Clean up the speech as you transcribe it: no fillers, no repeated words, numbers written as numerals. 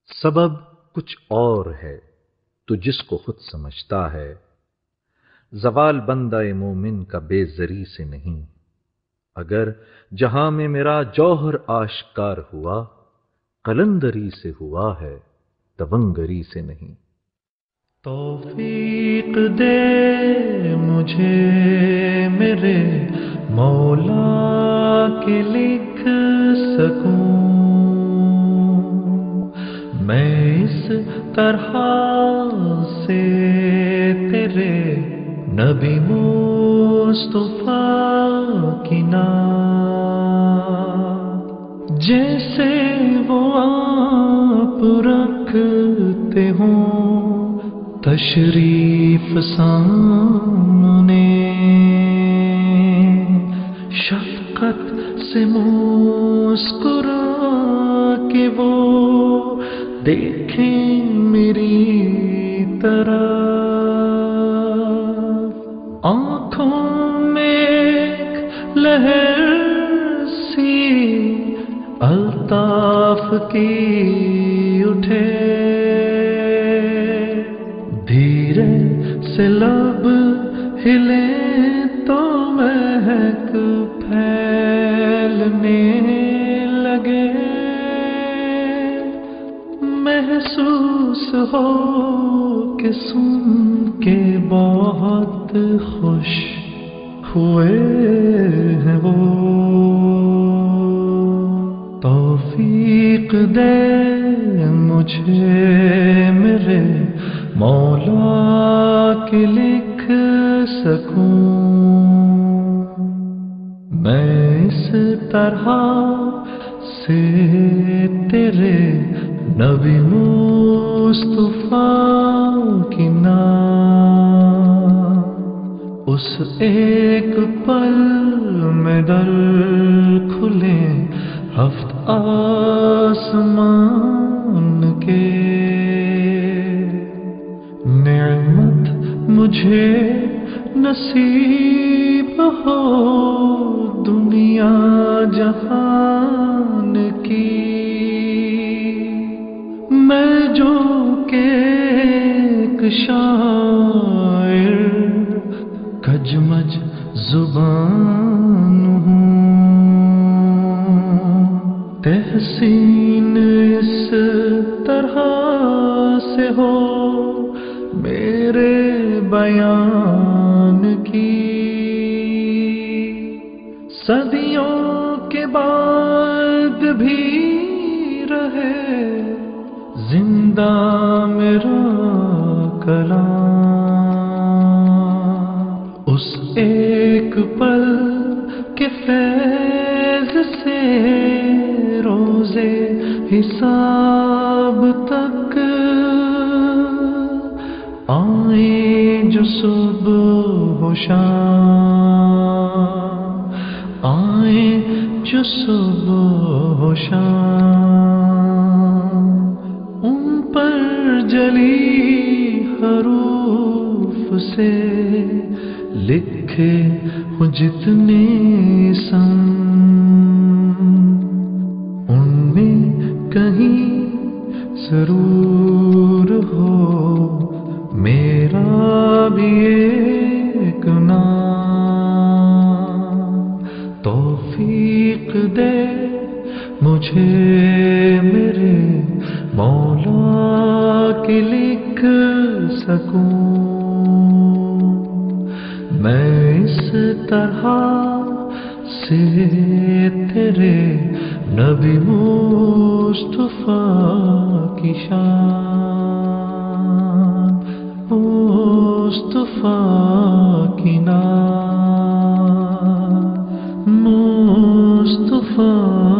سبب کچھ اور ہے تو جس کو خود سمجھتا ہے، زوال بندہ مومن کا بے زری سے نہیں۔ اگر جہاں میں میرا جوہر آشکار ہوا، قلندری سے ہوا ہے تونگری سے نہیں۔ توفیق دے مجھے میرے مولا کہ لکھ سکوں میں اس طرح سے تیرے نبی مصطفیٰ کی نعت، جیسے وہ آپ رکھتے ہوں تشریف سامنے، شفقت سے مسکرا کے وہ دیکھیں میری طرف، آنکھوں میں ایک لہر سی الطاف کی اٹھے، دھیرے سے لب ہلے تو مہک پھیلنے لگے، محسوس ہو کہ سن کے بہت خوش ہوئے ہیں وہ۔ توفیق دے مجھے میرے مولا کہ لکھ سکوں میں اس طرح سے تیرے نبی مصطفیٰ کی نعت، اس ایک پل میں در کھلے ہفت آسمان کے، نعمت مجھے نصیب ہو دنیا جہان کی، میں جو کہ ایک شاعر کجمج زبان ہوں، تحسین اس طرح سے ہو میرے بیان کی، صدیوں کے بعد بھی رہے زندہ میرا کلام، اس ایک پل کے فیض سے روزے حساب تک آئیں جو صبح و شام، آئیں جو صبح و شام، ان پر جلی حروف سے لکھے ہوں جتنے سم، ان میں کہیں ضرور ہو میرا بھی ایک نام۔ توفیق دے مجھے میرے مولا کہ لکھ سکوں میں اس طرح سے تیرے نبی مصطفیٰ کی شان، مصطفیٰ کی نام، مصطفیٰ